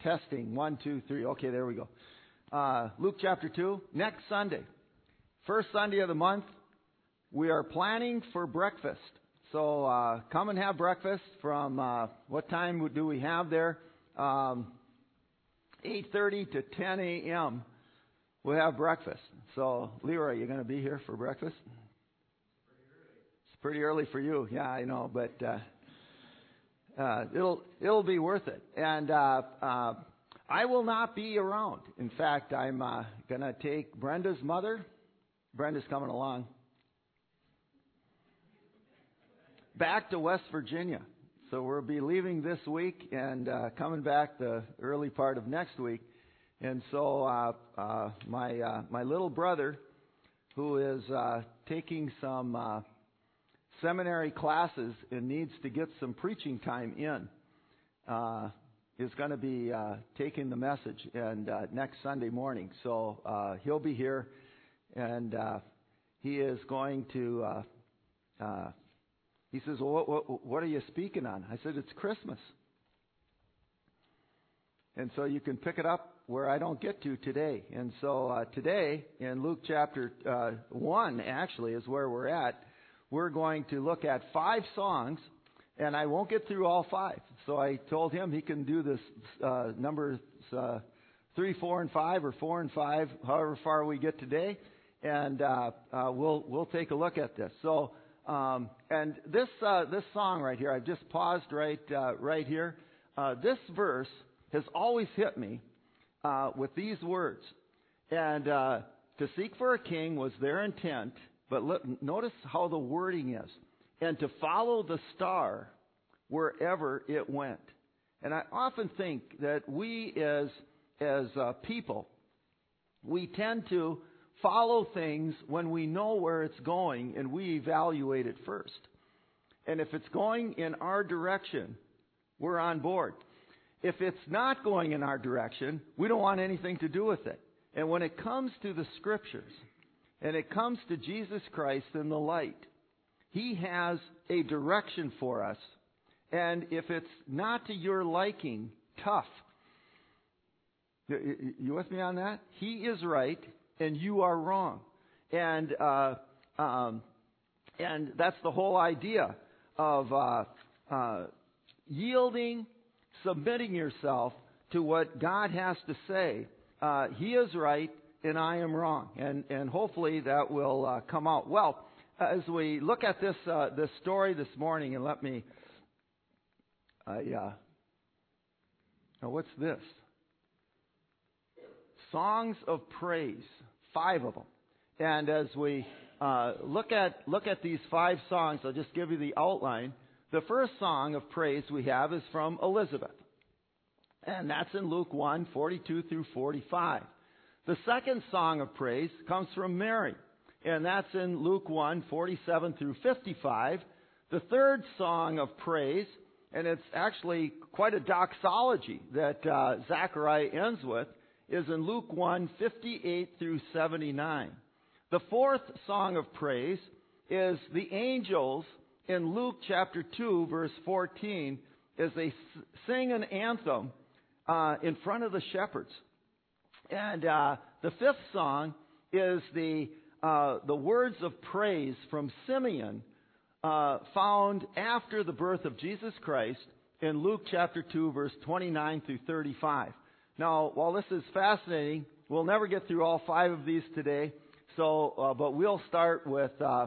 Testing. 1, 2, 3. Okay, there we go. Luke chapter 2. Next Sunday. First Sunday of the month. We are planning for breakfast. So come and have breakfast from, what time do we have there? 8:30 to 10 a.m. We'll have breakfast. So, Leroy, you going to be here for breakfast? It's pretty early for you. Yeah, I know, but it'll be worth it. And I will not be around. In fact, I'm going to take Brenda's mother. Brenda's coming along. Back to West Virginia. So we'll be leaving this week and coming back the early part of next week. And so my little brother, who is taking some seminary classes and needs to get some preaching time in, is going to be taking the message and next Sunday morning. So he'll be here, and he is going to. He says, well, what are you speaking on? I said, it's Christmas. And so you can pick it up where I don't get to today. And so today, in Luke chapter 1, actually, is where we're at. We're going to look at 5 songs, and I won't get through all 5. So I told him he can do this numbers 3, 4, and 5, or 4 and 5, however far we get today. And we'll take a look at this. So... and this song right here, I've just paused right here. This verse has always hit me with these words. And to seek for a king was their intent, but notice how the wording is. And to follow the star wherever it went. And I often think that we as people, we tend to follow things when we know where it's going and we evaluate it first. And if it's going in our direction, we're on board. If it's not going in our direction, we don't want anything to do with it. And when it comes to the Scriptures, and it comes to Jesus Christ and the light, He has a direction for us. And if it's not to your liking, tough. You with me on that? He is right, and you are wrong. And that's the whole idea of yielding, submitting yourself to what God has to say. He is right, and I am wrong. And hopefully that will come out. Well, as we look at this story this morning, and let me... now what's this? Songs of praise, 5 of them. And as we look at these 5 songs, I'll just give you the outline. The first song of praise we have is from Elizabeth. And that's in Luke 1, 42 through 45. The second song of praise comes from Mary. And that's in Luke 1, 47 through 55. The third song of praise, and it's actually quite a doxology that Zechariah ends with, is in Luke 1, 58 through 79. The fourth song of praise is the angels in Luke chapter 2, verse 14, as they sing an anthem in front of the shepherds. And the fifth song is the words of praise from Simeon found after the birth of Jesus Christ in Luke chapter 2, verse 29 through 35. Now, while this is fascinating, we'll never get through all 5 of these today. So, but we'll start with at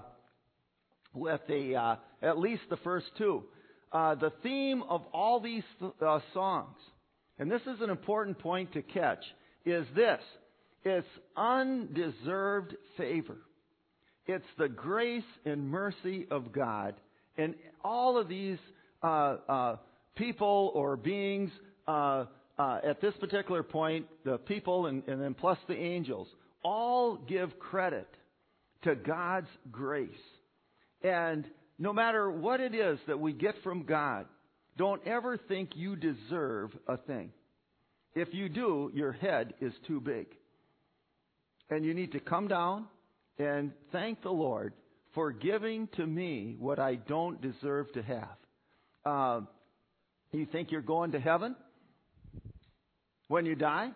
least the first 2. The theme of all these songs, and this is an important point to catch, is this: it's undeserved favor. It's the grace and mercy of God, and all of these people or beings. At this particular point, the people and then plus the angels all give credit to God's grace. And no matter what it is that we get from God, don't ever think you deserve a thing. If you do, your head is too big. And you need to come down and thank the Lord for giving to me what I don't deserve to have. You think you're going to heaven? when you die?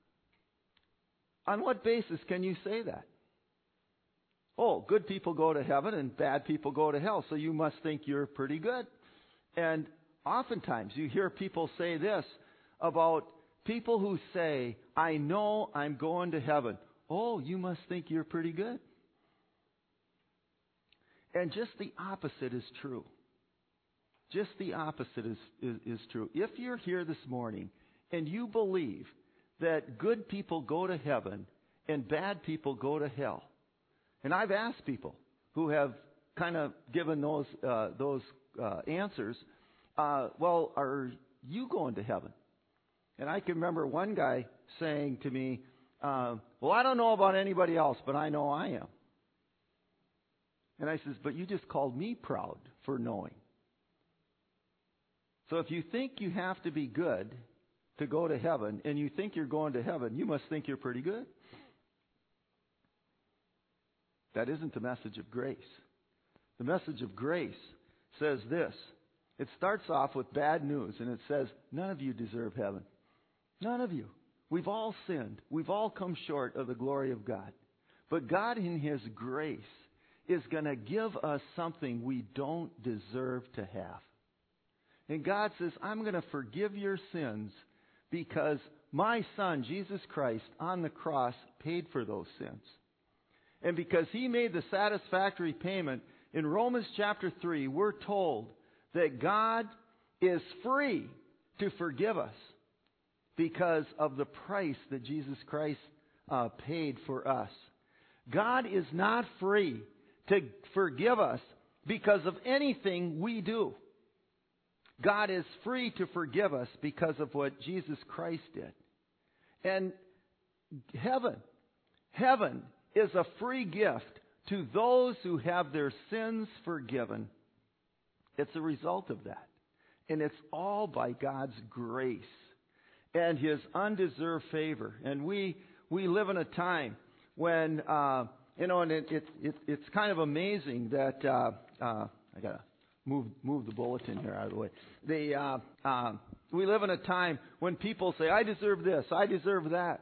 On what basis can you say that? Oh, good people go to heaven and bad people go to hell, so you must think you're pretty good. And oftentimes you hear people say this about people who say, I know I'm going to heaven. Oh, you must think you're pretty good. And just the opposite is true. Just the opposite is true. If you're here this morning and you believe that good people go to heaven and bad people go to hell, and I've asked people who have kind of given those answers, well, are you going to heaven? And I can remember one guy saying to me, well, I don't know about anybody else, but I know I am. And I says, but you just called me proud for knowing. So if you think you have to be good to go to heaven, and you think you're going to heaven, you must think you're pretty good. That isn't the message of grace. The message of grace says this. It starts off with bad news, and it says, none of you deserve heaven. None of you. We've all sinned. We've all come short of the glory of God. But God in His grace is going to give us something we don't deserve to have. And God says, I'm going to forgive your sins because my Son, Jesus Christ, on the cross paid for those sins. And because He made the satisfactory payment, in Romans chapter 3, we're told that God is free to forgive us because of the price that Jesus Christ paid for us. God is not free to forgive us because of anything we do. God is free to forgive us because of what Jesus Christ did. And heaven is a free gift to those who have their sins forgiven. It's a result of that. And it's all by God's grace and His undeserved favor. And we live in a time when, and it's kind of amazing that, I got to move the bulletin here out of the way. We live in a time when people say, I deserve this, I deserve that.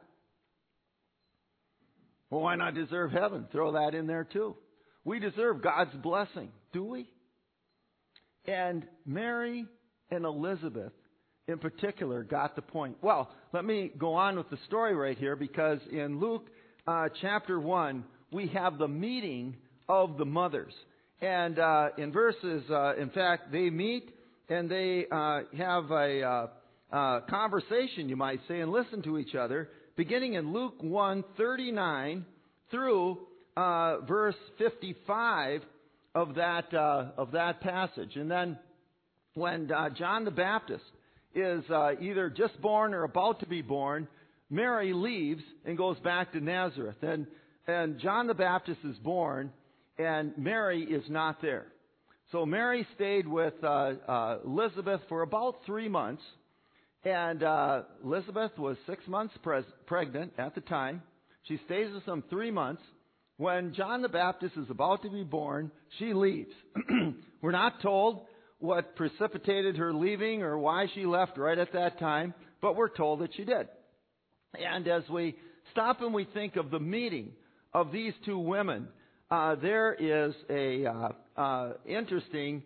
Well, why not deserve heaven? Throw that in there too. We deserve God's blessing, do we? And Mary and Elizabeth, in particular, got the point. Well, let me go on with the story right here, because in Luke chapter 1, we have the meeting of the mothers. And in verses, in fact, they meet and they have a conversation, you might say, and listen to each other, beginning in Luke 1:39 through verse 55 of that passage. And then when John the Baptist is either just born or about to be born, Mary leaves and goes back to Nazareth. And John the Baptist is born, and Mary is not there. So Mary stayed with Elizabeth for about 3 months. And Elizabeth was 6 months pregnant at the time. She stays with them 3 months. When John the Baptist is about to be born, she leaves. We're not told what precipitated her leaving or why she left right at that time, but we're told that she did. And as we stop and we think of the meeting of these two women, there is a interesting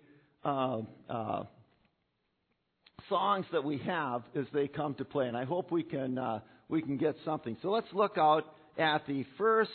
songs that we have as they come to play, and I hope we can get something. So let's look out at the first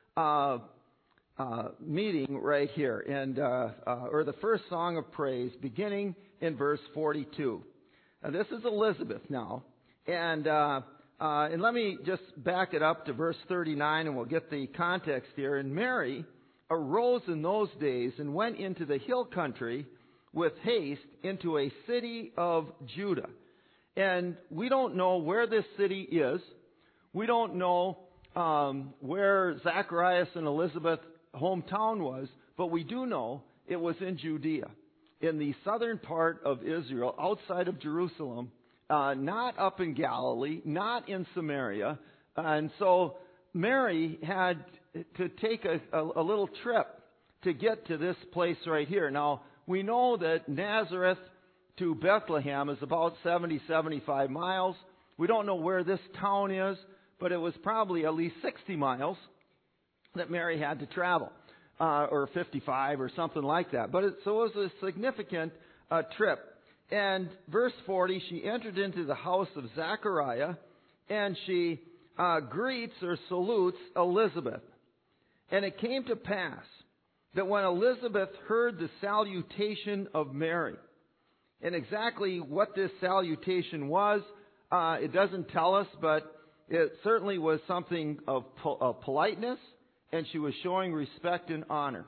meeting right here, and or the first song of praise, beginning in verse 42. Now, this is Elizabeth now, and let me just back it up to verse 39, and we'll get the context here. And Mary arose in those days and went into the hill country with haste into a city of Judah. And we don't know where this city is. We don't know where Zacharias and Elizabeth's hometown was, but we do know it was in Judea, in the southern part of Israel, outside of Jerusalem, not up in Galilee, not in Samaria. And so Mary had to take a little trip to get to this place right here. Now, we know that Nazareth to Bethlehem is about 75 miles. We don't know where this town is, but it was probably at least 60 miles that Mary had to travel, or 55 or something like that. So it was a significant trip. And verse 40, she entered into the house of Zechariah, and she greets or salutes Elizabeth. And it came to pass that when Elizabeth heard the salutation of Mary, and exactly what this salutation was, it doesn't tell us, but it certainly was something of politeness, and she was showing respect and honor.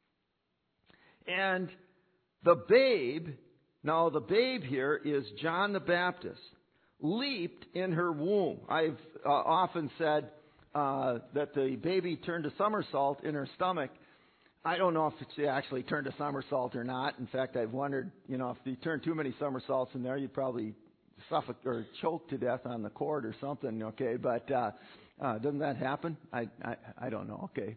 And the babe here is John the Baptist, leaped in her womb. I've often said that the baby turned a somersault in her stomach. I don't know if she actually turned a somersault or not. In fact, I've wondered, if you turn too many somersaults in there, you'd probably suffocate or choke to death on the cord or something. Okay, but doesn't that happen? I don't know. Okay,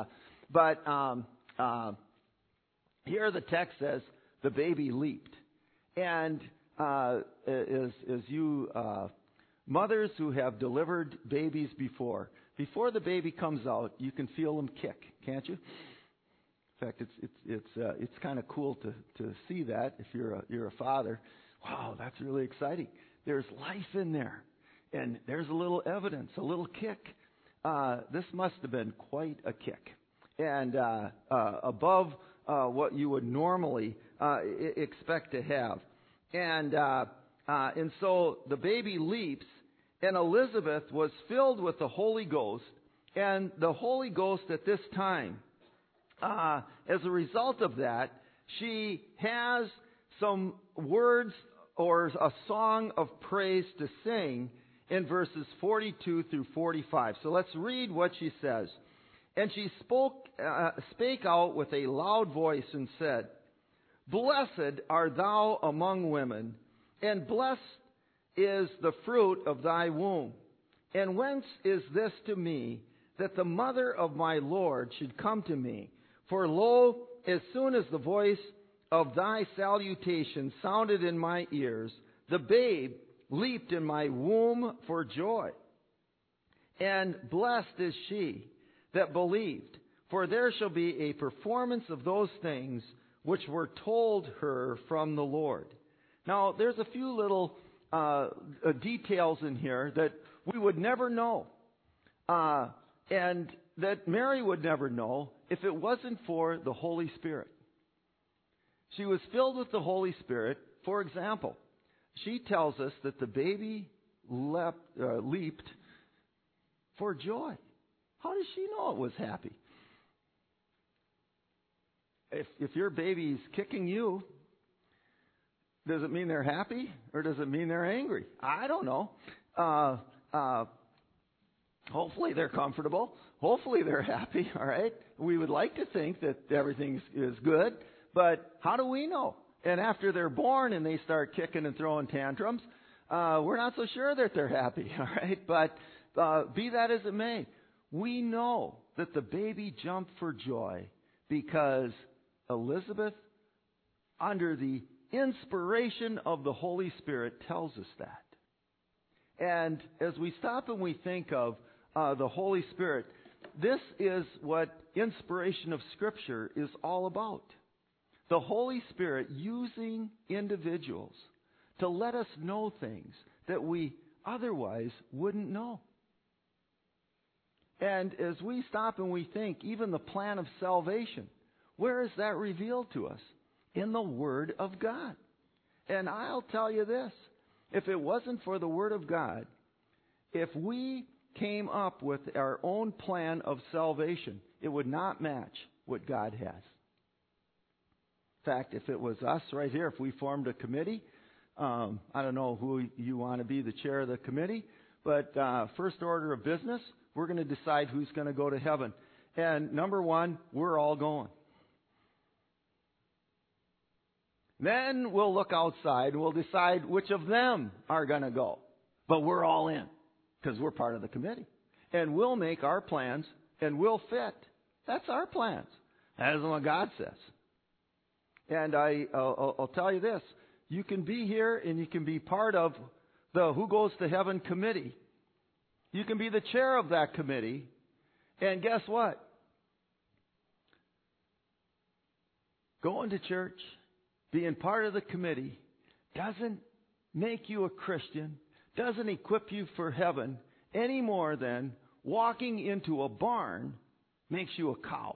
here the text says the baby leaped, and as you mothers who have delivered babies before the baby comes out, you can feel them kick, can't you? In fact, it's kind of cool to see that if you're a father. Wow, that's really exciting. There's life in there, and there's a little evidence, a little kick. This must have been quite a kick, and above what you would normally expect to have. And so the baby leaps, and Elizabeth was filled with the Holy Ghost, and the Holy Ghost at this time, as a result of that, she has some words or a song of praise to sing in verses 42 through 45. So let's read what she says. And she spake out with a loud voice and said, Blessed art thou among women, and blessed is the fruit of thy womb. And whence is this to me, that the mother of my Lord should come to me? For lo, as soon as the voice of thy salutation sounded in my ears, the babe leaped in my womb for joy. And blessed is she that believed, for there shall be a performance of those things which were told her from the Lord. Now, there's a few little details in here that we would never know, and that Mary would never know if it wasn't for the Holy Spirit. She was filled with the Holy Spirit. For example, she tells us that the baby leaped for joy. How does she know it was happy? If your baby's kicking you, does it mean they're happy or does it mean they're angry? I don't know. Hopefully they're comfortable. Hopefully they're happy, all right? We would like to think that everything is good, but how do we know? And after they're born and they start kicking and throwing tantrums, we're not so sure that they're happy, all right? But be that as it may, we know that the baby jumped for joy because Elizabeth, under the inspiration of the Holy Spirit, tells us that. And as we stop and we think of the Holy Spirit, this is what inspiration of Scripture is all about. The Holy Spirit using individuals to let us know things that we otherwise wouldn't know. And as we stop and we think, even the plan of salvation, where is that revealed to us? In the Word of God. And I'll tell you this, if it wasn't for the Word of God, if we came up with our own plan of salvation, it would not match what God has. In fact, if it was us right here, if we formed a committee, I don't know who you want to be the chair of the committee, but first order of business, we're going to decide who's going to go to heaven. And number one, we're all going. Then we'll look outside and we'll decide which of them are going to go. But we're all in because we're part of the committee. And we'll make our plans and we'll fit. That's our plans. That isn't what God says. And I'll tell you this. You can be here and you can be part of the Who Goes to Heaven committee. You can be the chair of that committee. And guess what? Going to church, being part of the committee, doesn't make you a Christian, doesn't equip you for heaven any more than walking into a barn makes you a cow.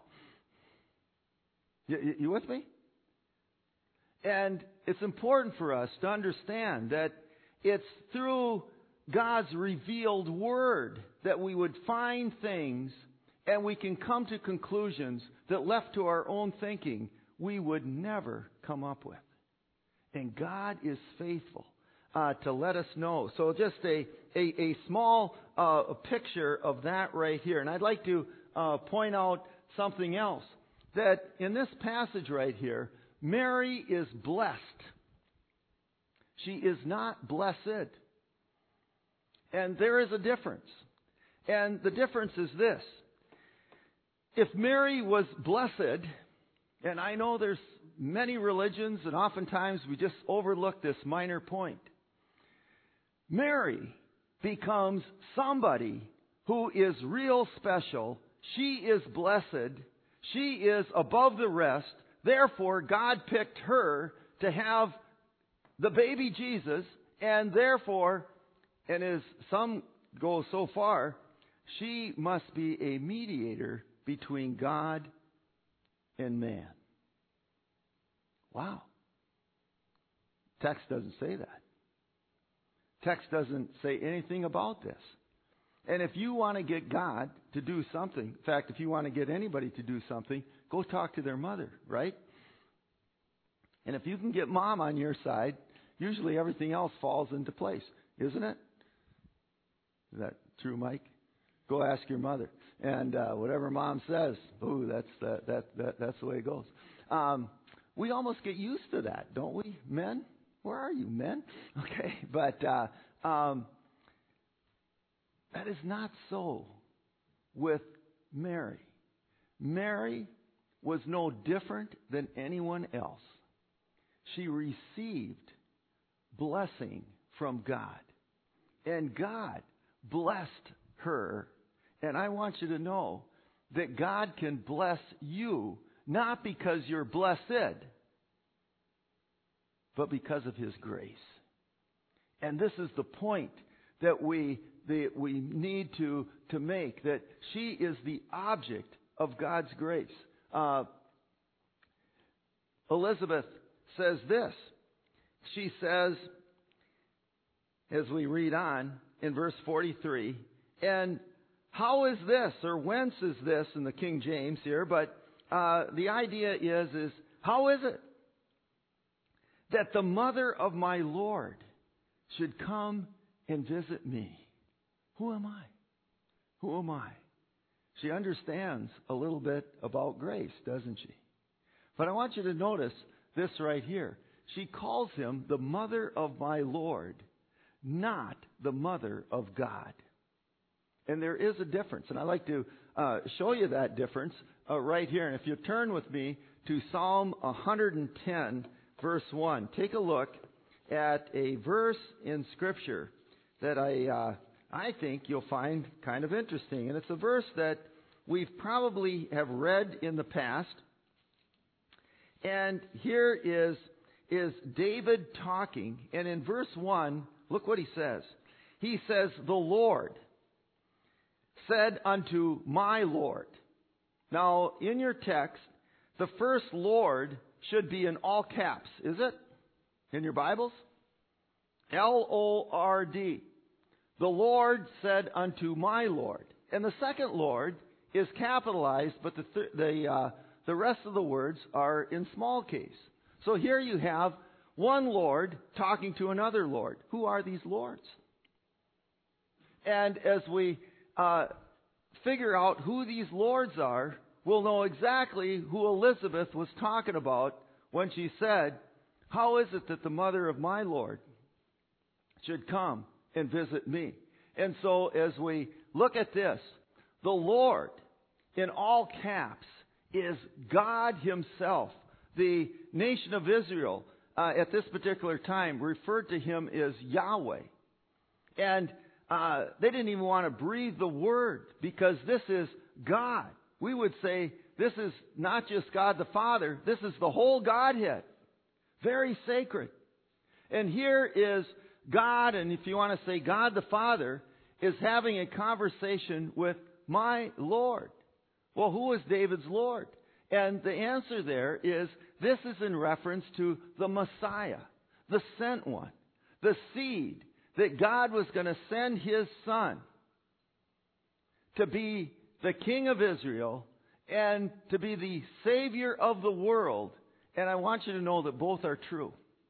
You with me? And it's important for us to understand that it's through God's revealed Word that we would find things and we can come to conclusions that left to our own thinking we would never come up with. And God is faithful to let us know. So just a small picture of that right here. And I'd like to point out something else. That in this passage right here, Mary is blessed. She is not blessed. And there is a difference. And the difference is this. If Mary was blessed, and I know there's many religions, and oftentimes we just overlook this minor point. Mary becomes somebody who is real special. She is blessed. She is above the rest. Therefore, God picked her to have the baby Jesus, and therefore, and as some go so far, she must be a mediator between God and man. Wow. Text doesn't say that. Text doesn't say anything about this. And if you want to get God to do something, in fact, if you want to get anybody to do something, go talk to their mother, right? And if you can get mom on your side, usually everything else falls into place, isn't it? Is that true, Mike? Go ask your mother. And whatever mom says, ooh, that's the way it goes. We almost get used to that, don't we, men? Where are you, men? Okay, but that is not so with Mary. Mary was no different than anyone else. She received blessing from God. And God blessed her. And I want you to know that God can bless you not because you're blessed, but because of His grace. And this is the point that we need to make, that she is the object of God's grace. Elizabeth says this. She says, as we read on in verse 43, and how is this, or whence is this in the King James here, but the idea is how is it that the mother of my Lord should come and visit me? Who am I? Who am I? She understands a little bit about grace, doesn't she? But I want you to notice this right here. She calls him the mother of my Lord, not the mother of God. And there is a difference. And I'd like to show you that difference right here. And if you turn with me to Psalm 110, verse 1, take a look at a verse in Scripture that I think you'll find kind of interesting. And it's a verse that we've probably have read in the past. And here is David talking. And in verse 1, look what he says. He says, the Lord said unto my Lord. Now, in your text, the first Lord should be in all caps, is it? In your Bibles? L-O-R-D. The Lord said unto my Lord. And the second Lord is capitalized, but the rest of the words are in small case. So here you have one Lord talking to another Lord. Who are these lords? And as we figure out who these lords are, we'll know exactly who Elizabeth was talking about when she said, how is it that the mother of my Lord should come and visit me? And so as we look at this, the Lord, in all caps, is God Himself. The nation of Israel at this particular time referred to Him as Yahweh. And they didn't even want to breathe the word because this is God. We would say this is not just God the Father. This is the whole Godhead. Very sacred. And here is God, and if you want to say God the Father, is having a conversation with my Lord. Well, who is David's Lord? And the answer there is this is in reference to the Messiah, the sent one, the seed that God was going to send His Son to be the King of Israel and to be the Savior of the world. And I want you to know that both are true.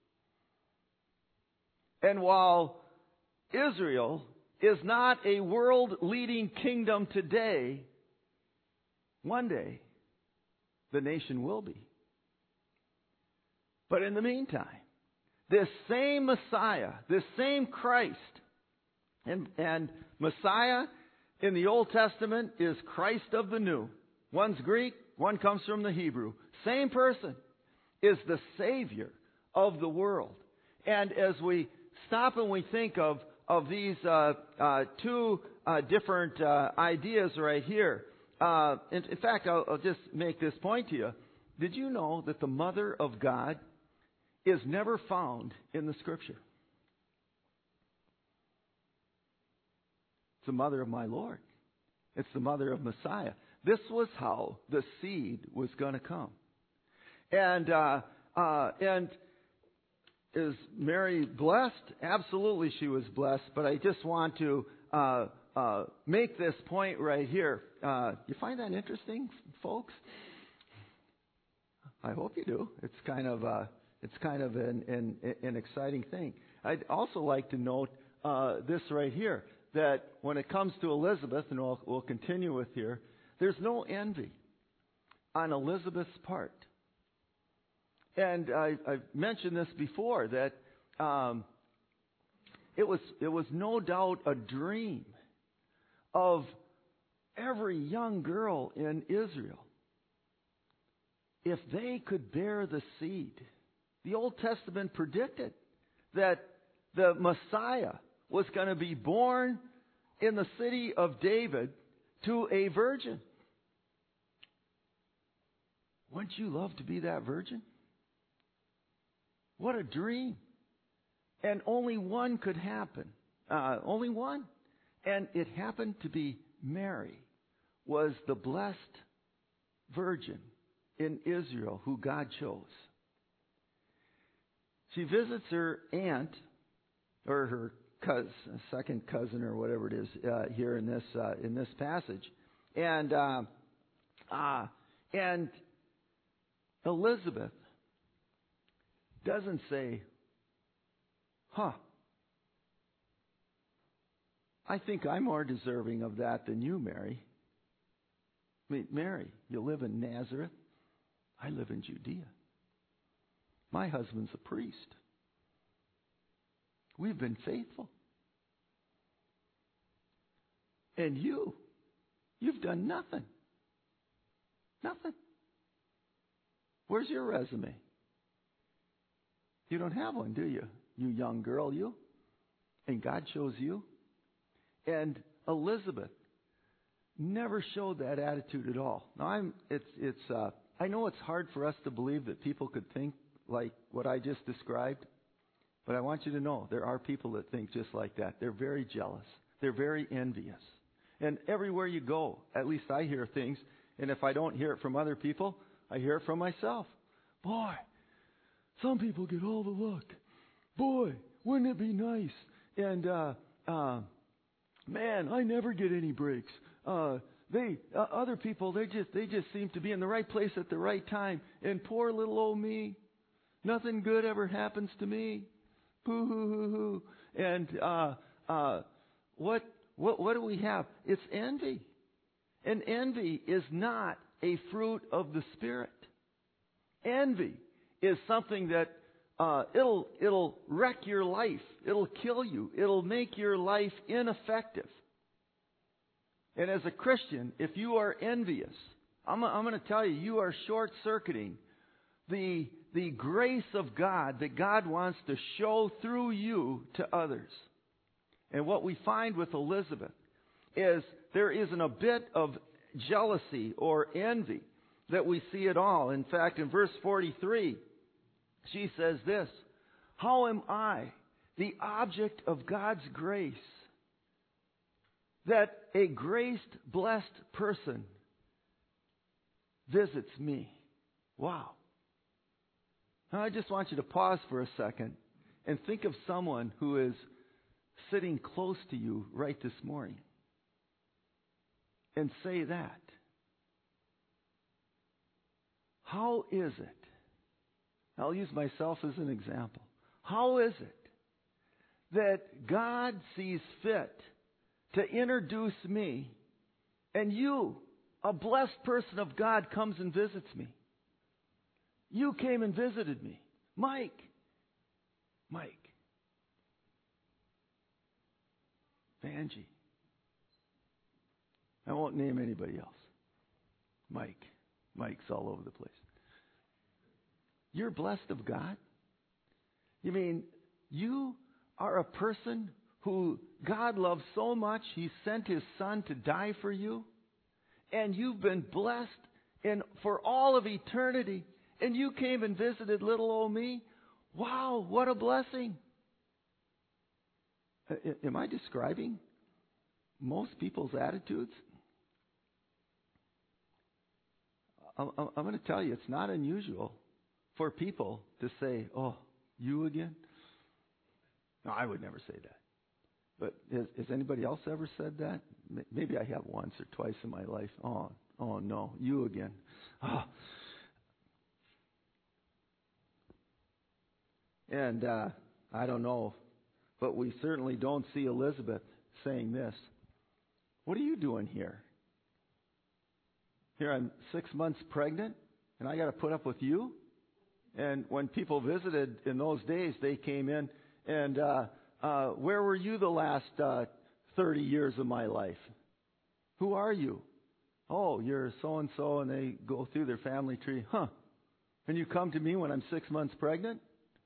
And while Israel is not a world-leading kingdom today, one day the nation will be. But in the meantime, this same Messiah, this same Christ, and Messiah in the Old Testament is Christ of the New. One's Greek, one comes from the Hebrew. Same person is the Savior of the world. And as we stop and we think of these two different ideas right here, in fact, I'll just make this point to you. Did you know that the Mother of God is never found in the Scripture? It's the mother of my Lord. It's the mother of Messiah. This was how the seed was going to come. And is Mary blessed? Absolutely she was blessed. But I just want to make this point right here. You find that interesting, folks? I hope you do. It's kind of an exciting thing. I'd also like to note this right here, that when it comes to Elizabeth, and we'll continue with here, there's no envy on Elizabeth's part. And I've mentioned this before, that it was no doubt a dream of every young girl in Israel. If they could bear the seed. The Old Testament predicted that the Messiah was going to be born in the city of David to a virgin. Wouldn't you love to be that virgin? What a dream. And only one could happen. Only one. And it happened to be Mary, was the blessed virgin in Israel who God chose. She visits her aunt, or her cousin, second cousin, or whatever it is, here in this passage, and Elizabeth doesn't say, I think I'm more deserving of that than you, Mary. I mean, Mary, you live in Nazareth. I live in Judea. My husband's a priest. We've been faithful. And you've done nothing. Nothing. Where's your resume? You don't have one, do you? You young girl, you. And God chose you. And Elizabeth never showed that attitude at all. Now I know it's hard for us to believe that people could think like what I just described, but I want you to know there are people that think just like that. They're very jealous. They're very envious. And everywhere you go, at least I hear things, and if I don't hear it from other people, I hear it from myself. Boy, some people get all the luck. Boy, wouldn't it be nice? And man, I never get any breaks. Other people, they just seem to be in the right place at the right time. And poor little old me, nothing good ever happens to me. Boo hoo hoo hoo. And what do we have? It's envy. And envy is not a fruit of the Spirit. Envy is something that it'll wreck your life. It'll kill you. It'll make your life ineffective. And as a Christian, if you are envious, I'm going to tell you, you are short-circuiting the grace of God that God wants to show through you to others. And what we find with Elizabeth is there isn't a bit of jealousy or envy that we see at all. In fact, in verse 43, she says this, "How am I, the object of God's grace, that a graced, blessed person visits me?" Wow. Now I just want you to pause for a second and think of someone who is sitting close to you right this morning. And say that. How is it? I'll use myself as an example. How is it that God sees fit to introduce me, and you, a blessed person of God, comes and visits me? You came and visited me. Mike. Vanjie. I won't name anybody else. Mike's all over the place. You're blessed of God? You mean you are a person who God loves so much He sent His Son to die for you? And you've been blessed for all of eternity. And you came and visited little old me? Wow, what a blessing. Am I describing most people's attitudes? I'm going to tell you, it's not unusual for people to say, "Oh, you again?" No, I would never say that. But has anybody else ever said that? Maybe I have once or twice in my life. Oh no, you again. Oh. And I don't know, but we certainly don't see Elizabeth saying this. "What are you doing here? Here I'm 6 months pregnant, and I got to put up with you?" And when people visited in those days, they came in and, "Where were you the last 30 years of my life? Who are you?" "Oh, you're so-and-so," and they go through their family tree. "Huh, and you come to me when I'm 6 months pregnant?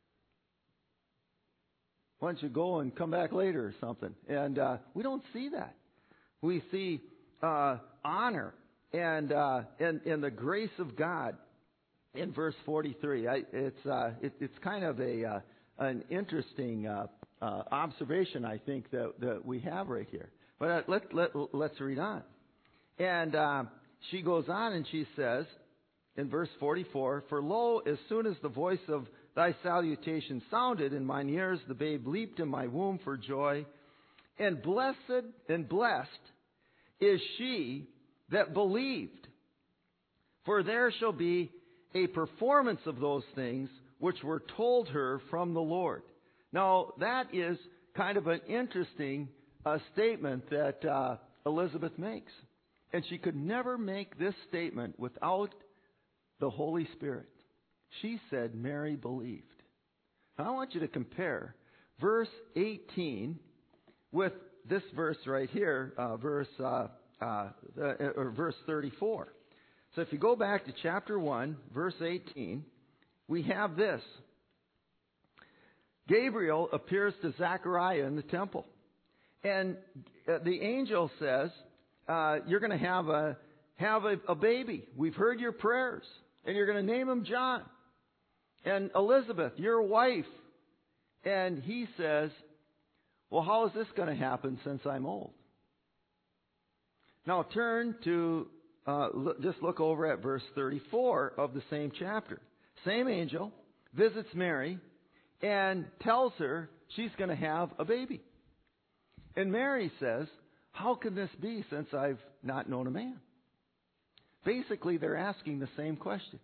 Why don't you go and come back later or something?" And we don't see that. We see honor and the grace of God in verse 43. It's kind of an interesting observation, I think, that we have right here. But let's read on. And she goes on and she says in verse 44, "For lo, as soon as the voice of thy salutation sounded in mine ears, the babe leaped in my womb for joy. And blessed is she that believed. For there shall be a performance of those things which were told her from the Lord." Now, that is kind of an interesting statement that Elizabeth makes. And she could never make this statement without the Holy Spirit. She said, "Mary believed." Now, I want you to compare verse 18 with this verse right here, verse 34. So if you go back to chapter 1, verse 18, we have this. Gabriel appears to Zechariah in the temple. And the angel says, "You're going to have a baby. We've heard your prayers. And you're going to name him John. And Elizabeth, your wife." And he says, "Well, how is this going to happen since I'm old?" Now turn to, just look over at verse 34 of the same chapter. Same angel visits Mary and tells her she's going to have a baby. And Mary says, "How can this be since I've not known a man?" Basically, they're asking the same question.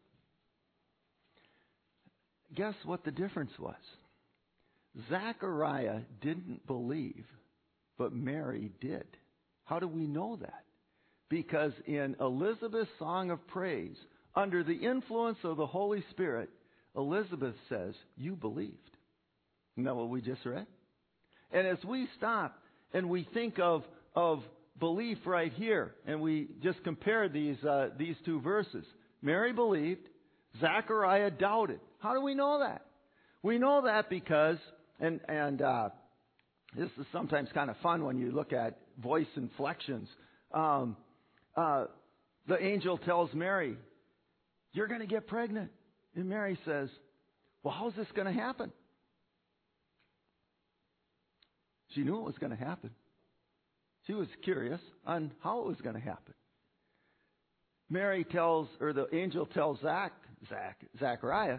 Guess what the difference was? Zechariah didn't believe, but Mary did. How do we know that? Because in Elizabeth's song of praise, under the influence of the Holy Spirit, Elizabeth says, "You believed." Isn't that what we just read? And as we stop and we think of belief right here, and we just compare these two verses, Mary believed, Zechariah doubted. How do we know that? We know that because, and This is sometimes kind of fun when you look at voice inflections. The angel tells Mary, "You're going to get pregnant." And Mary says, "Well, how's this going to happen?" She knew it was going to happen. She was curious on how it was going to happen. The angel tells Zachariah,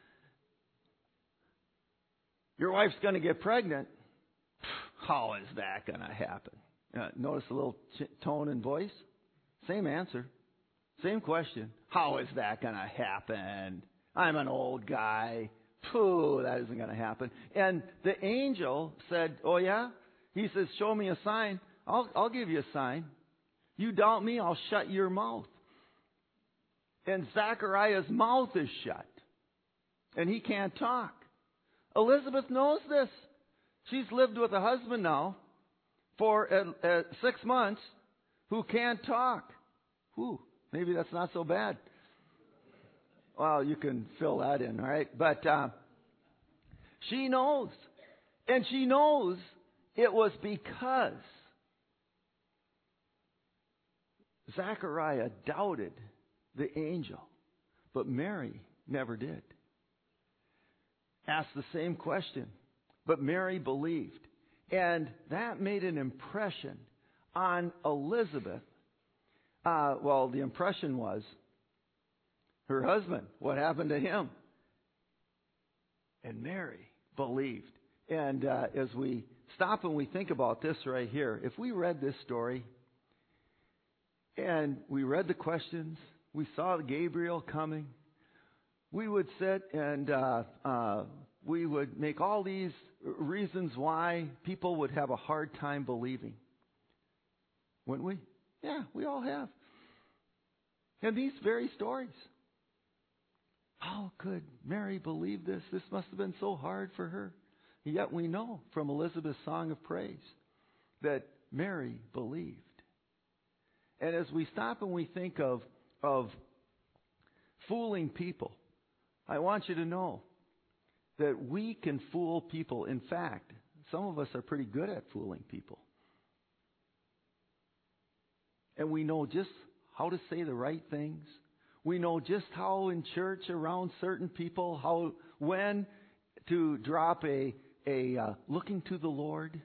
"Your wife's going to get pregnant." How is that going to happen? Notice a little tone and voice. Same answer. Same question. How is that going to happen? I'm an old guy. Pooh, that isn't going to happen. And the angel said, "Oh yeah?" He says, "Show me a sign. I'll give you a sign. You doubt me, I'll shut your mouth." And Zachariah's mouth is shut. And he can't talk. Elizabeth knows this. She's lived with a husband now for 6 months who can't talk. Whew, maybe that's not so bad. Well, you can fill that in, all right? But she knows. And she knows it was because Zachariah doubted the angel, but Mary never did. Asked the same question, but Mary believed. And that made an impression on Elizabeth. The impression was her husband. What happened to him? And Mary believed. And as we stop and we think about this right here, if we read this story and we read the questions, we saw Gabriel coming, we would sit and we would make all these reasons why people would have a hard time believing. Wouldn't we? Yeah, we all have. And these very stories. How could Mary believe this? This must have been so hard for her. Yet we know from Elizabeth's song of praise that Mary believed. And as we stop and we think of fooling people, I want you to know that we can fool people. In fact, some of us are pretty good at fooling people. And we know just how to say the right things. We know just how in church around certain people, when to drop a looking to the Lord.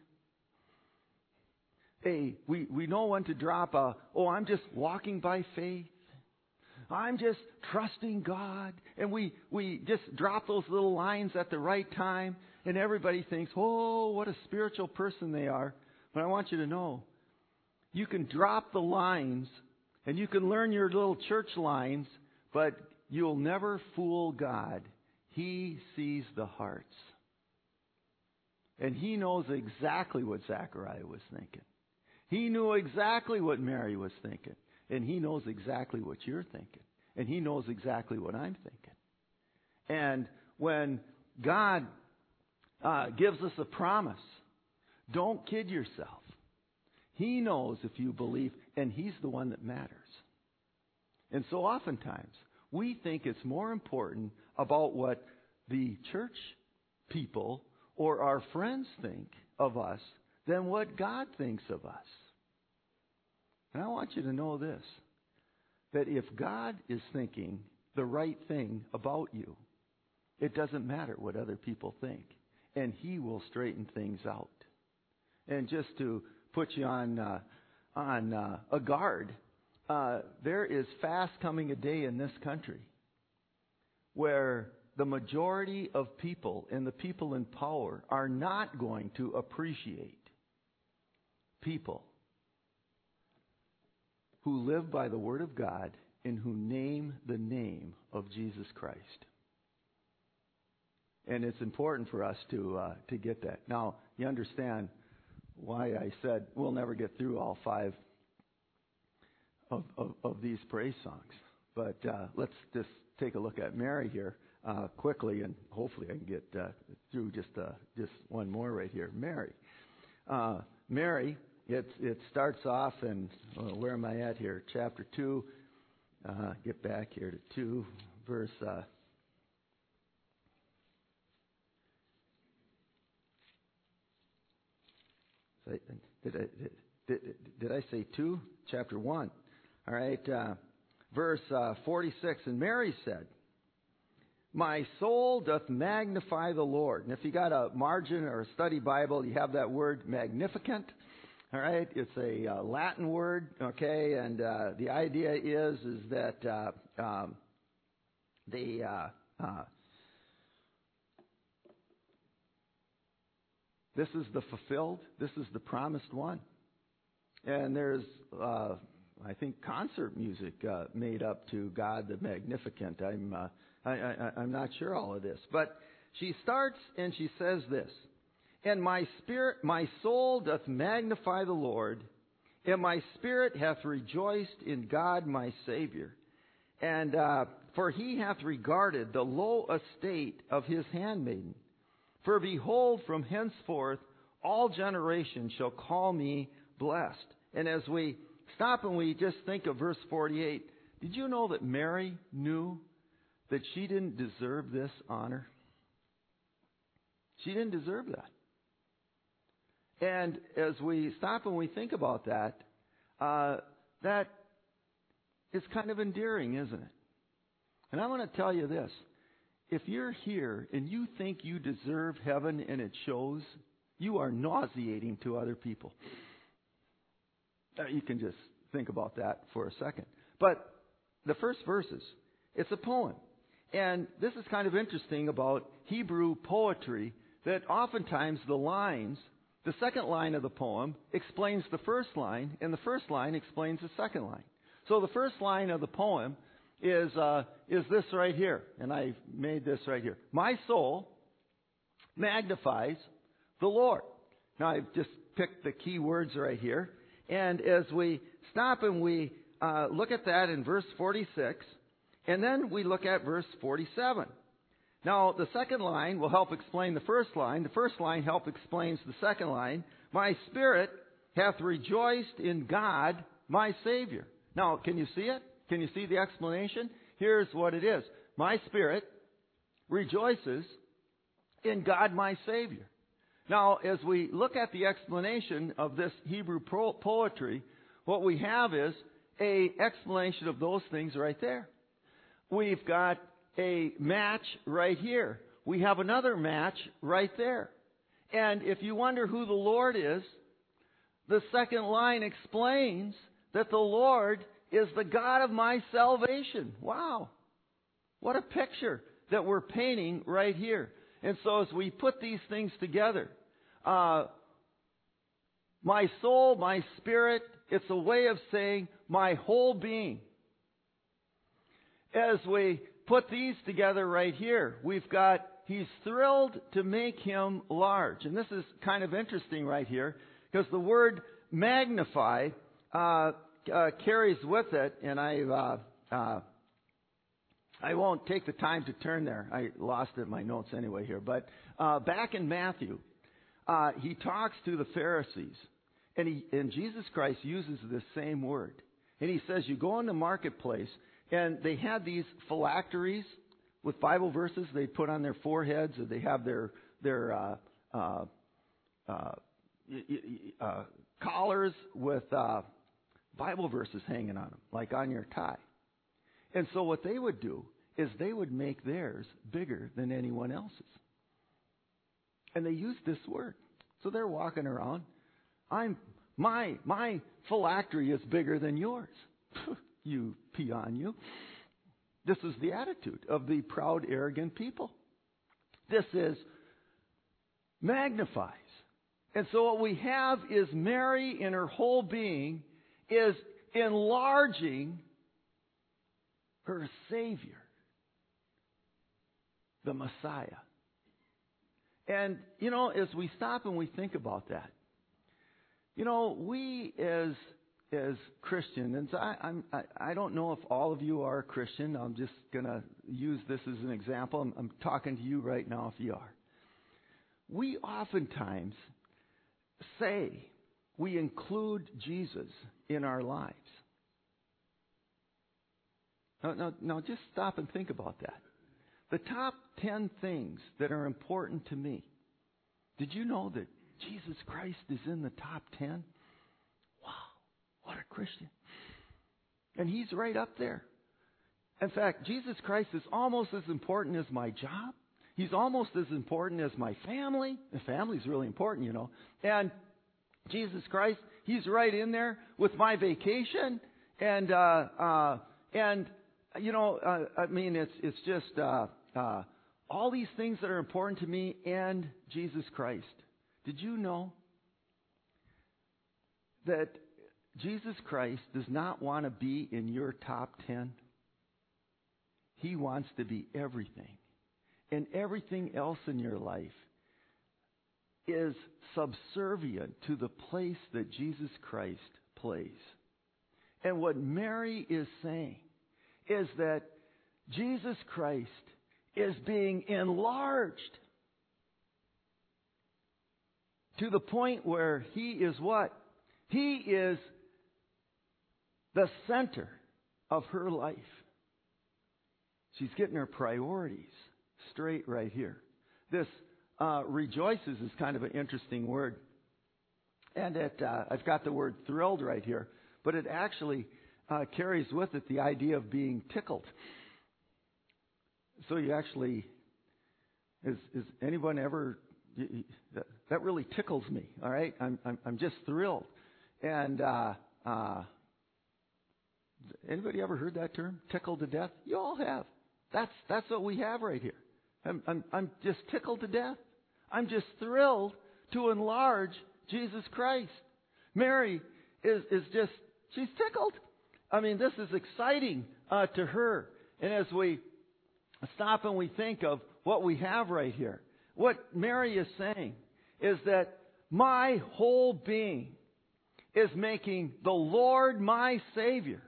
We know when to drop I'm just walking by faith. I'm just trusting God. And we just drop those little lines at the right time, and everybody thinks, oh, what a spiritual person they are. But I want you to know, you can drop the lines, and you can learn your little church lines, but you'll never fool God. He sees the hearts. And He knows exactly what Zachariah was thinking. He knew exactly what Mary was thinking. And He knows exactly what you're thinking. And He knows exactly what I'm thinking. And when God gives us a promise, don't kid yourself. He knows if you believe, and He's the one that matters. And so oftentimes, we think it's more important about what the church people or our friends think of us than what God thinks of us. And I want you to know this, that if God is thinking the right thing about you, it doesn't matter what other people think, and He will straighten things out. And just to put you on a guard, there is fast coming a day in this country where the majority of people and the people in power are not going to appreciate people who live by the Word of God and who name the name of Jesus Christ. And it's important for us to get that. Now, you understand why I said we'll never get through all 5 of these praise songs. But let's just take a look at Mary here quickly, and hopefully I can get through just one more right here. Mary, it starts off, and where am I at here? Chapter 2. Get back here to 2, verse. Did I say 2? Chapter 1. All right, verse 46. And Mary said, "My soul doth magnify the Lord." And if you got a margin or a study Bible, you have that word magnificent. All right, it's a Latin word, okay, and the idea is that this is the fulfilled, this is the promised one. And there's, I think, concert music made up to God the Magnificent. I'm not sure all of this, but she starts and she says this: "And my soul doth magnify the Lord, and my spirit hath rejoiced in God my Savior. And for he hath regarded the low estate of his handmaiden. For behold, from henceforth all generations shall call me blessed." And as we stop and we just think of verse 48, did you know that Mary knew that she didn't deserve this honor? She didn't deserve that. And as we stop and we think about that, that is kind of endearing, isn't it? And I want to tell you this. If you're here and you think you deserve heaven and it shows, you are nauseating to other people. You can just think about that for a second. But the first verses, it's a poem. And this is kind of interesting about Hebrew poetry, that oftentimes the lines, the second line of the poem explains the first line, and the first line explains the second line. So the first line of the poem is this right here, and I made this right here. "My soul magnifies the Lord." Now I've just picked the key words right here, and as we stop and we look at that in verse 46, and then we look at verse 47. Now the second line will help explain the first line. The first line help explains the second line. "My spirit hath rejoiced in God my Savior." Now, can you see it? Can you see the explanation? Here's what it is. My spirit rejoices in God my Savior. Now, as we look at the explanation of this Hebrew poetry, what we have is an explanation of those things right there. We've got a match right here. We have another match right there. And if you wonder who the Lord is, the second line explains that the Lord is the God of my salvation. Wow. What a picture that we're painting right here. And so as we put these things together, my soul, my spirit, it's a way of saying my whole being. As we put these together right here, we've got, he's thrilled to make him large. And this is kind of interesting right here, because the word magnify carries with it, and I won't take the time to turn there. I lost it in my notes anyway here. But back in Matthew, he talks to the Pharisees, and Jesus Christ uses this same word. And he says, you go in the marketplace, and they had these phylacteries with Bible verses they'd put on their foreheads, or they have their collars with Bible verses hanging on them, like on your tie. And so what they would do is they would make theirs bigger than anyone else's. And they used this word. So they're walking around. My phylactery is bigger than yours. You peon, you. This is the attitude of the proud, arrogant people. This is magnifies. And so what we have is Mary in her whole being is enlarging her Savior, the Messiah. And, as we stop and we think about that, we as Christians, I don't know if all of you are a Christian. I'm just going to use this as an example. I'm talking to you right now if you are. We oftentimes say we include Jesus in our lives. Now, just stop and think about that. The top 10 things that are important to me. Did you know that Jesus Christ is in the top 10? Wow, what a Christian. And he's right up there. In fact, Jesus Christ is almost as important as my job. He's almost as important as my family. The family's really important, you know. And Jesus Christ, he's right in there with my vacation. And you know, I mean, it's just all these things that are important to me and Jesus Christ. Did you know that Jesus Christ does not want to be in your top 10? He wants to be everything. And everything else in your life is subservient to the place that Jesus Christ plays. And what Mary is saying is that Jesus Christ is being enlarged to the point where he is what? He is the center of her life. She's getting her priorities straight right here. This rejoices is kind of an interesting word. And I've got the word thrilled right here. But it actually carries with it the idea of being tickled. So you actually, is anyone ever, that really tickles me, all right? I'm just thrilled. And anybody ever heard that term? Tickled to death? You all have. That's what we have right here. I'm just tickled to death. I'm just thrilled to enlarge Jesus Christ. Mary is just, she's tickled. I mean, this is exciting to her. And as we stop and we think of what we have right here, what Mary is saying is that my whole being is making the Lord my Savior.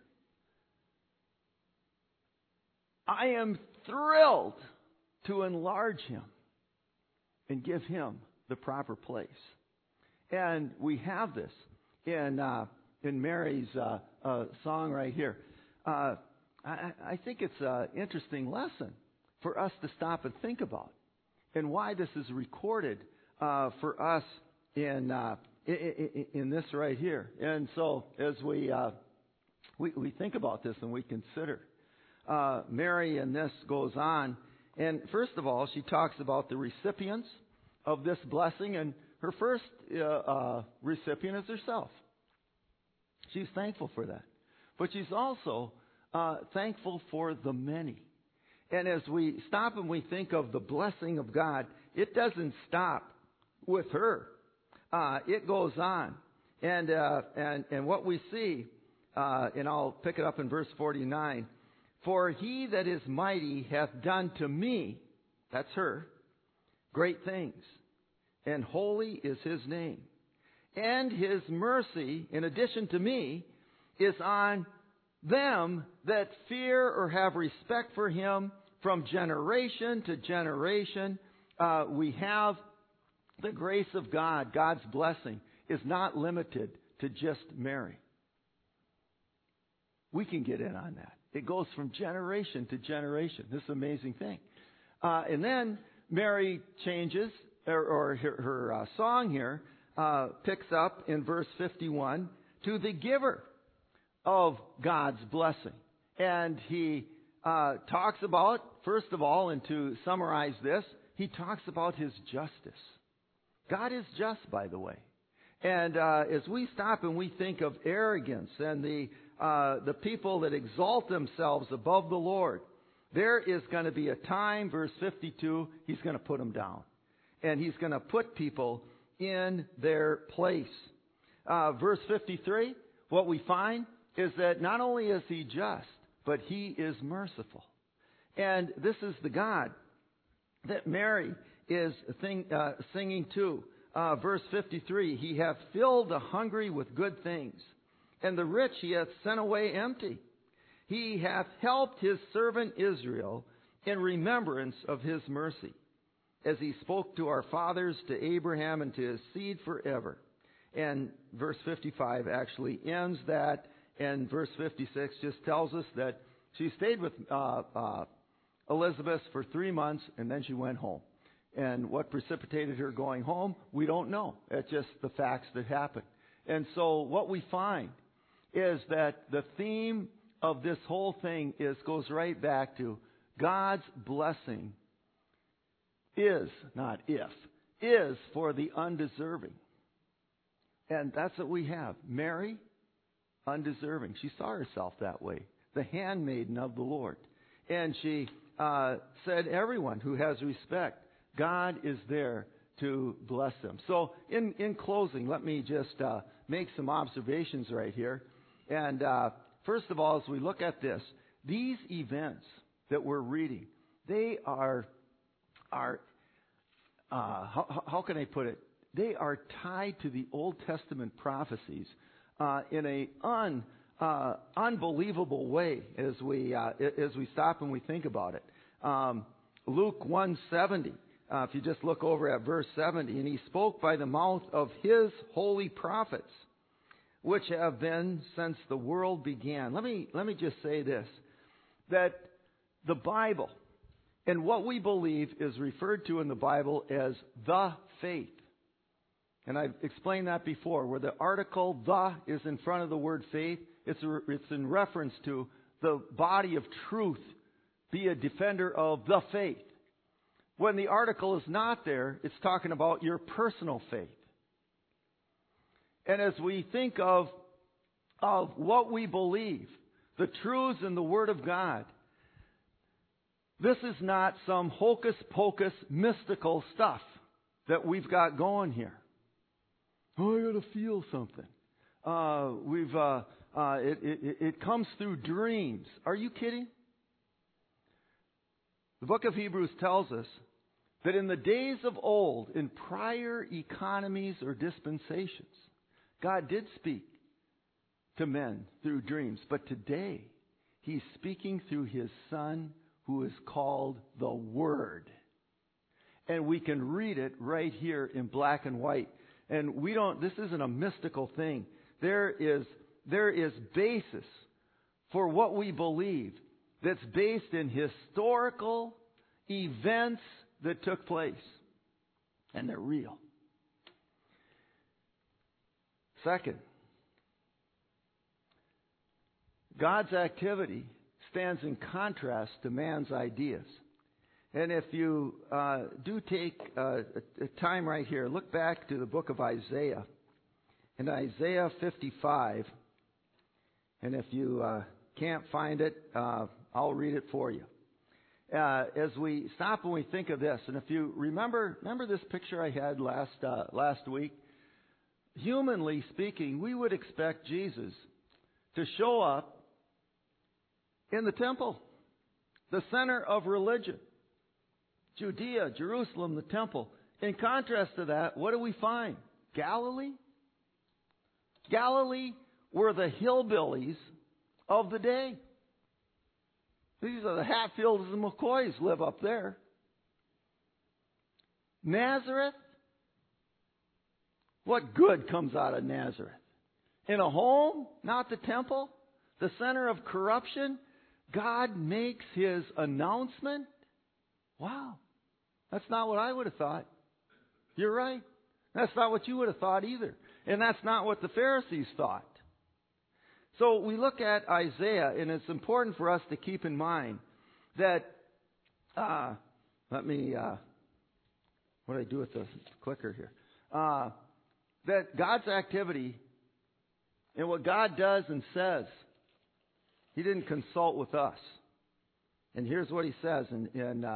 I am thrilled to enlarge Him and give Him the proper place. And we have this in Mary's song right here. I think it's an interesting lesson for us to stop and think about, and why this is recorded for us in this right here. And so, as we think about this and we consider, Mary in this goes on, and first of all, she talks about the recipients of this blessing, and her first recipient is herself. She's thankful for that. But she's also thankful for the many. And as we stop and we think of the blessing of God, it doesn't stop with her. It goes on. And what we see, and I'll pick it up in verse 49, for he that is mighty hath done to me, that's her, great things, and holy is his name. And his mercy, in addition to me, is on them that fear or have respect for him from generation to generation. We have the grace of God. God's blessing is not limited to just Mary. We can get in on that. It goes from generation to generation. This is an amazing thing. And then Mary changes, or her song here picks up in verse 51 to the giver of God's blessing. And he talks about, first of all, and to summarize this, he talks about his justice. God is just, by the way. And as we stop and we think of arrogance and the people that exalt themselves above the Lord, there is going to be a time, verse 52, he's going to put them down. And he's going to put people in their place. Verse 53, what we find is that not only is he just, but he is merciful. And this is the God that Mary is singing to. Verse 53, he hath filled the hungry with good things, and the rich he hath sent away empty. He hath helped his servant Israel in remembrance of his mercy, as he spoke to our fathers, to Abraham, and to his seed forever. And verse 55 actually ends that, and verse 56 just tells us that she stayed with Elizabeth for 3 months, and then she went home. And what precipitated her going home, we don't know. It's just the facts that happened. And so what we find is that the theme of this whole thing goes right back to God's blessing is, not if, is for the undeserving. And that's what we have. Mary, undeserving. She saw herself that way. The handmaiden of the Lord. And she said, everyone who has respect, God is there to bless them. So in closing, let me just make some observations right here. And first of all, as we look at this, these events that we're reading, they are how can I put it? They are tied to the Old Testament prophecies in a unbelievable way as we stop and we think about it. Luke 1:70. If you just look over at verse 70, and he spoke by the mouth of his holy prophets, which have been since the world began. Let me just say this, that the Bible and what we believe is referred to in the Bible as the faith. And I've explained that before, where the article the is in front of the word faith. It's in reference to the body of truth. Be a defender of the faith. When the article is not there, it's talking about your personal faith. And as we think of what we believe, the truths in the Word of God, this is not some hocus-pocus mystical stuff that we've got going here. Oh, I got to feel something. It comes through dreams. Are you kidding? The book of Hebrews tells us that in the days of old, in prior economies or dispensations, God did speak to men through dreams. But today, He's speaking through His Son, who is called the Word. And we can read it right here in black and white. And this isn't a mystical thing. There is basis for what we believe that's based in historical events that took place. And they're real. Second, God's activity stands in contrast to man's ideas. And if you do take a time right here, look back to the book of Isaiah. In Isaiah 55, and if you can't find it, I'll read it for you. As we stop and we think of this, and if you remember this picture I had last week, humanly speaking, we would expect Jesus to show up in the temple, the center of religion. Judea, Jerusalem, the temple. In contrast to that, what do we find? Galilee? Galilee were the hillbillies of the day. These are the Hatfields and McCoys live up there. Nazareth? What good comes out of Nazareth? In a home, not the temple, the center of corruption, God makes His announcement. Wow. That's not what I would have thought. You're right. That's not what you would have thought either. And that's not what the Pharisees thought. So we look at Isaiah, and it's important for us to keep in mind that, what do I do with the clicker here? That God's activity and what God does and says, He didn't consult with us. And here's what He says in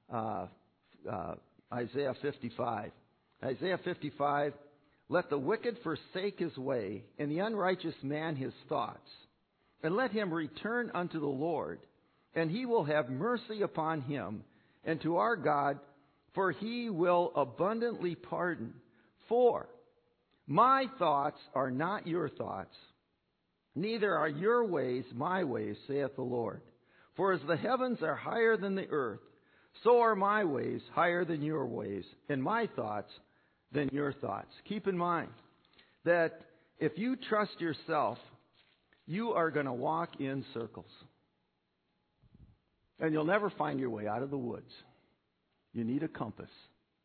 Isaiah 55. Isaiah 55, let the wicked forsake his way, and the unrighteous man his thoughts. And let him return unto the Lord, and He will have mercy upon him, and to our God, for He will abundantly pardon. For my thoughts are not your thoughts, neither are your ways my ways, saith the Lord. For as the heavens are higher than the earth, so are my ways higher than your ways, and my thoughts than your thoughts. Keep in mind that if you trust yourself, you are going to walk in circles. And you'll never find your way out of the woods. You need a compass.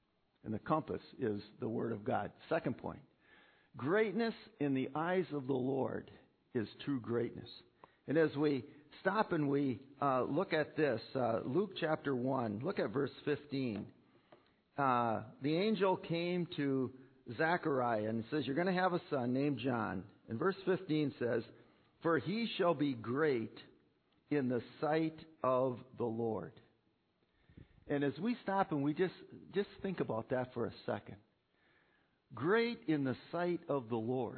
And the compass is the Word of God. Second point, greatness in the eyes of the Lord is true greatness. And as we stop and we look at this, Luke chapter 1, look at verse 15. The angel came to Zechariah and says, you're going to have a son named John. And verse 15 says, for he shall be great in the sight of the Lord. And as we stop and we just think about that for a second. Great in the sight of the Lord.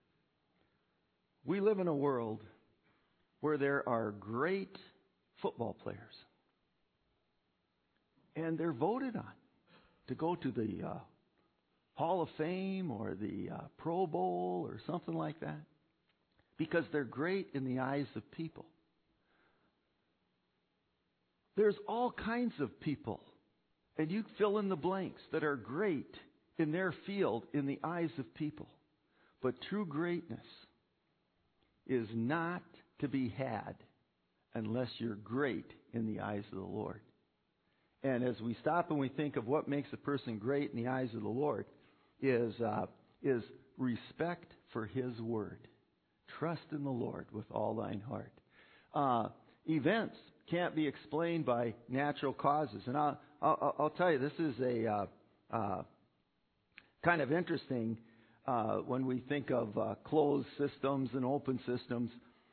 We live in a world where there are great football players. And they're voted on to go to the Hall of Fame or the Pro Bowl or something like that. Because they're great in the eyes of people. There's all kinds of people, and you fill in the blanks, that are great in their field in the eyes of people. But true greatness is not to be had unless you're great in the eyes of the Lord. And as we stop and we think of what makes a person great in the eyes of the Lord is respect for His Word. Trust in the Lord with all thine heart. Events can't be explained by natural causes. And I'll tell you, this is a kind of interesting when we think of closed systems and open systems.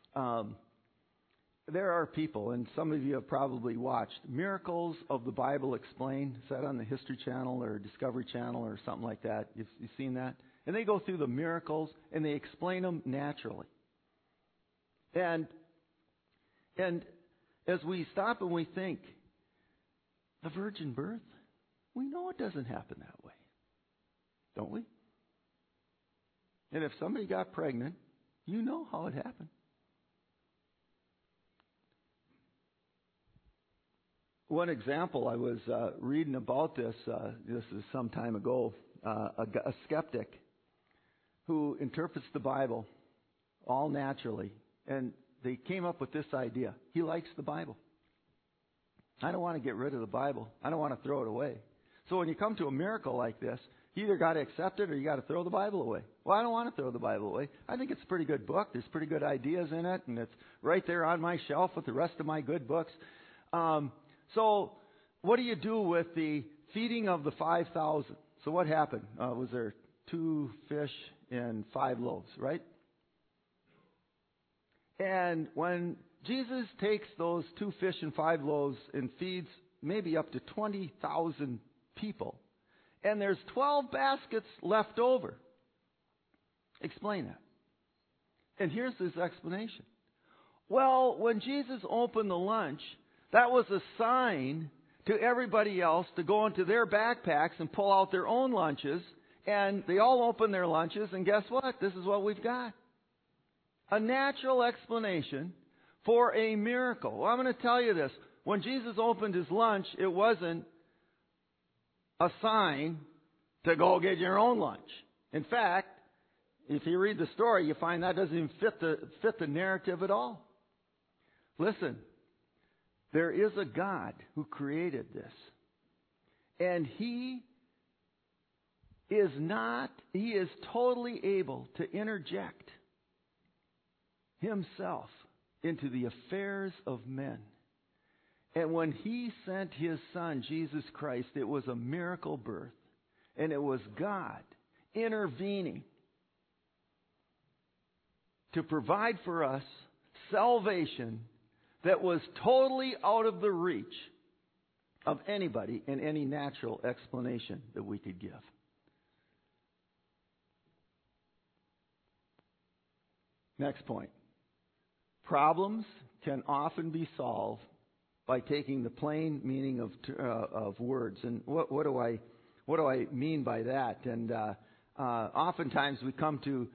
There are people, and some of you have probably watched, Miracles of the Bible Explained. Is that on the History Channel or Discovery Channel or something like that? You've seen that? And they go through the miracles and they explain them naturally. And as we stop and we think, the virgin birth, we know it doesn't happen that way. Don't we? And if somebody got pregnant, you know how it happened. One example, I was reading about this is some time ago, a skeptic who interprets the Bible all naturally. And they came up with this idea. He likes the Bible. I don't want to get rid of the Bible. I don't want to throw it away. So when you come to a miracle like this, you either got to accept it or you got to throw the Bible away. Well, I don't want to throw the Bible away. I think it's a pretty good book. There's pretty good ideas in it, and it's right there on my shelf with the rest of my good books. So what do you do with the feeding of the 5,000? So what happened? Was there 2 fish and 5 loaves, right? And when Jesus takes those 2 fish and 5 loaves and feeds maybe up to 20,000 people, and there's 12 baskets left over. Explain that. And here's his explanation. Well, when Jesus opened the lunch, that was a sign to everybody else to go into their backpacks and pull out their own lunches. And they all opened their lunches, and guess what? This is what we've got. A natural explanation for a miracle. Well, I'm going to tell you this. When Jesus opened his lunch, it wasn't a sign to go get your own lunch. In fact, if you read the story, you find that doesn't even fit the narrative at all. Listen, there is a God who created this. And He is totally able to interject Himself into the affairs of men. And when He sent His Son, Jesus Christ, it was a miracle birth. And it was God intervening to provide for us salvation that was totally out of the reach of anybody in any natural explanation that we could give. Next point. Problems can often be solved by taking the plain meaning of words. And what do I mean by that? And oftentimes we come to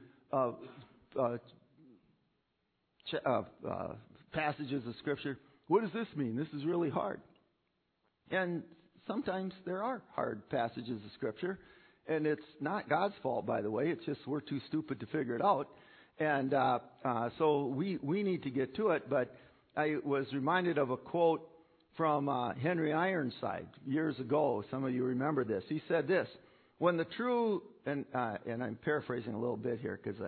passages of Scripture. What does this mean? This is really hard. And sometimes there are hard passages of Scripture. And it's not God's fault, by the way. It's just we're too stupid to figure it out. And so we need to get to it. But I was reminded of a quote from Henry Ironside years ago. Some of you remember this. He said this: when the true, and I'm paraphrasing a little bit here because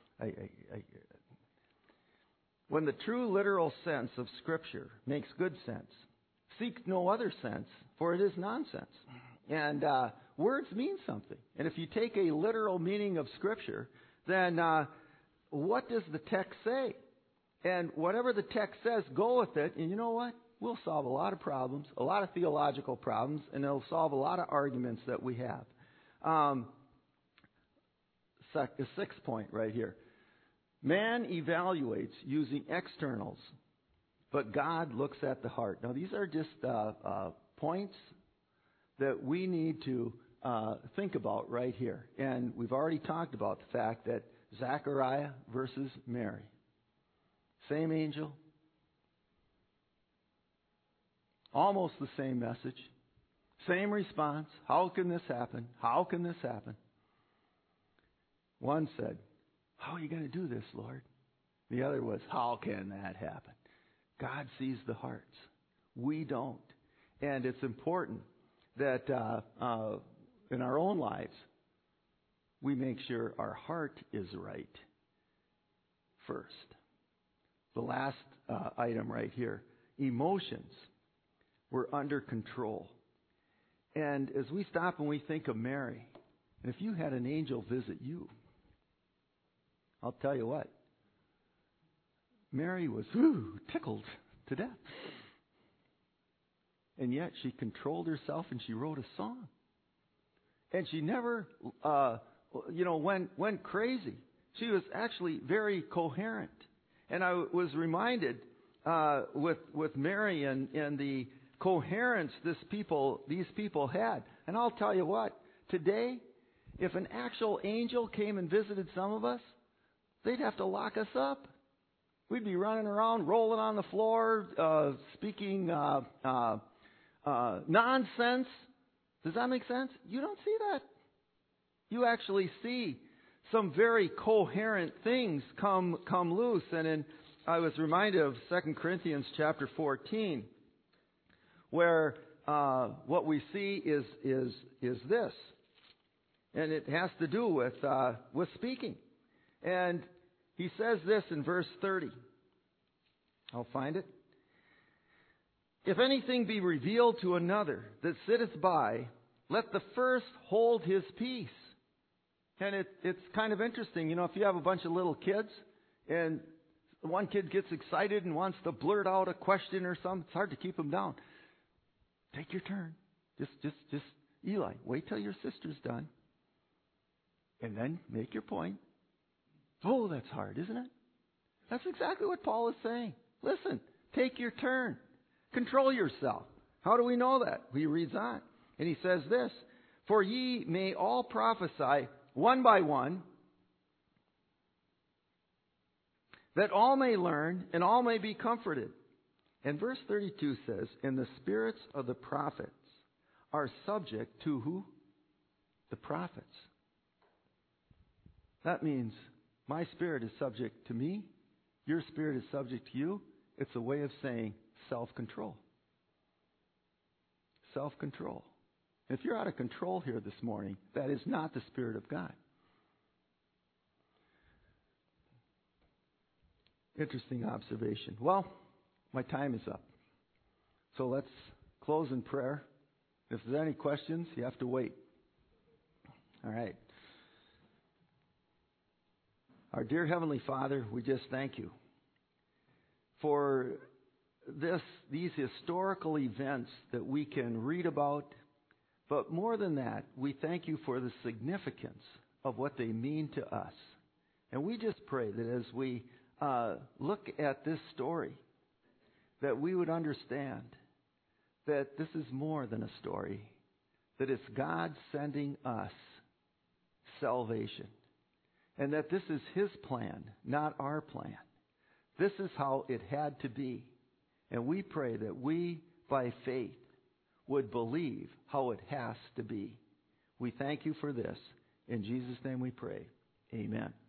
when the true literal sense of Scripture makes good sense, seek no other sense, for it is nonsense. And words mean something. And if you take a literal meaning of Scripture, then what does the text say? And whatever the text says, go with it. And you know what? We'll solve a lot of problems, a lot of theological problems, and it'll solve a lot of arguments that we have. The sixth point right here. Man evaluates using externals, but God looks at the heart. Now, these are just points that we need to think about right here. And we've already talked about the fact that Zechariah versus Mary. Same angel. Almost the same message. Same response. How can this happen? How can this happen? One said, how are you going to do this, Lord? The other was, how can that happen? God sees the hearts. We don't. And it's important that in our own lives, we make sure our heart is right first. The last item right here, emotions were under control. And as we stop and we think of Mary, and if you had an angel visit you, I'll tell you what, Mary was tickled to death. And yet she controlled herself and she wrote a song. And she never, went crazy. She was actually very coherent. And I was reminded with Mary and the coherence these people had. And I'll tell you what, today, if an actual angel came and visited some of us, they'd have to lock us up. We'd be running around, rolling on the floor, speaking nonsense. Does that make sense? You don't see that. You actually see some very coherent things come loose. And I was reminded of 2 Corinthians chapter 14, where what we see is this, and it has to do with speaking. And he says this in verse 30. I'll find it. If anything be revealed to another that sitteth by, let the first hold his peace. And it's kind of interesting, if you have a bunch of little kids and one kid gets excited and wants to blurt out a question or something, it's hard to keep them down. Take your turn. Just Eli, wait till your sister's done. And then make your point. Oh, that's hard, isn't it? That's exactly what Paul is saying. Listen, take your turn. Control yourself. How do we know that? He reads on. And he says this, for ye may all prophesy one by one, that all may learn and all may be comforted. And verse 32 says, and the spirits of the prophets are subject to who? The prophets. That means my spirit is subject to me. Your spirit is subject to you. It's a way of saying self-control. Self-control. If you're out of control here this morning, that is not the Spirit of God. Interesting observation. Well, my time is up. So let's close in prayer. If there's any questions, you have to wait. All right. Our dear Heavenly Father, we just thank you for these historical events that we can read about. But more than that, we thank you for the significance of what they mean to us. And we just pray that as we look at this story, that we would understand that this is more than a story, that it's God sending us salvation, and that this is His plan, not our plan. This is how it had to be. And we pray that we, by faith, would believe how it has to be. We thank you for this. In Jesus' name we pray. Amen.